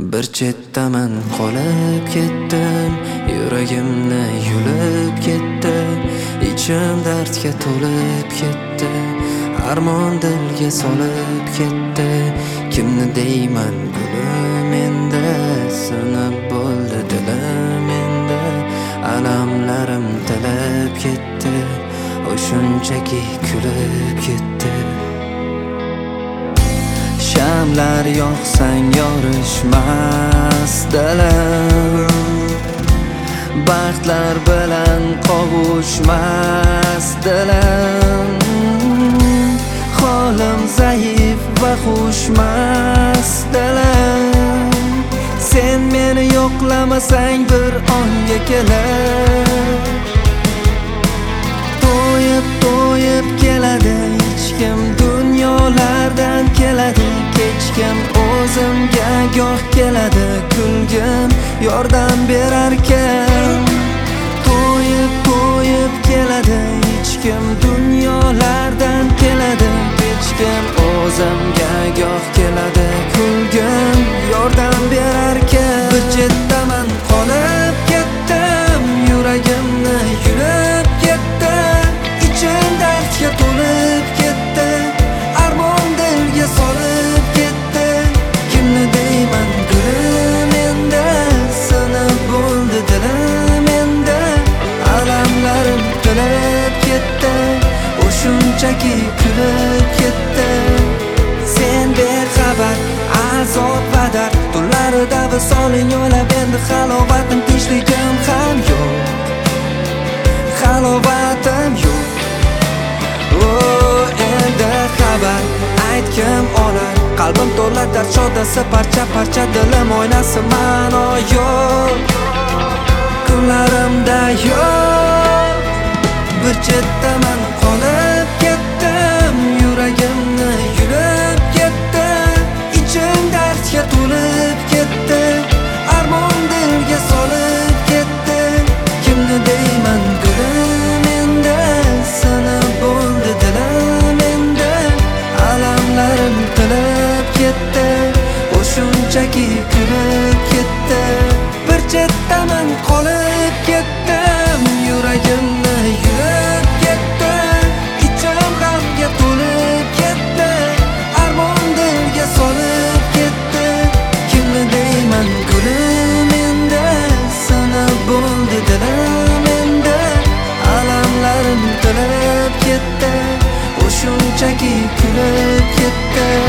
Bir chetdaman qolib ketdim, yuragimni yulib ketdi, ichim dardga to'lib ketdi, armon dilga solib ketdi. Kimni deyman gulim endi, sinib bo'ldi dilim endi, alamlarim tilib ketdi, o shunchaki kulib ketdi. Shamlar yoqsang yorishmas dilim, baxtlar bilan qovushmas dilim. Holim zaif va xushmas dilim, sen meni yo'qlamasang bir onga kelib, to'yib keladi hech kim dunyolardan keladi. Kechkim o'zimga goh keladi kulgim, yordam berarkan. To'yib keladi hech kim dunyolardan keladi. Kechkim o'zimga goh keladi kulgim, yordam berarkan. Bir chetdaman qolib ketdim, yuragimni yulib ketdi, ichim dardga to'lib ketdi, armon dilga solib ketdi. Kimni deyman gulim endi, sinib bo'ldi dilim endi, alamlarim tilib ketdi, o shunchaki kulib ketdi. Sen bexabar azob va dard tunlarida visoling o'ylab, endi halovatim tinchligim ham yo'q, halovatim yo'q. Endi xabar aytgim olar, qalbim to'la dard shodasi, parcha dilim o'ynasi ma'no yo'q, kunlarimda yo'q. Bir chetdaman qolib ketdim, yuragimni yulib ketdi, ichim dardga to'lib ketdi, armon dilga solib ketdi. Kimni deyman gulim endi, sinib bo'ldi dilim endi, alamlarim tilib ketdi, o shunchaki kulib ketdi. Bir chetdaman qolib ketdim, yuragimni yulib ketdi, ichim g'amga to'lib ketdi, armon dilga solib ketdi. Kimni deyman gulim endi, sinib bo'ldi dilim endi, alamlarim tilib ketdi, o shunchaki kulib ketdi.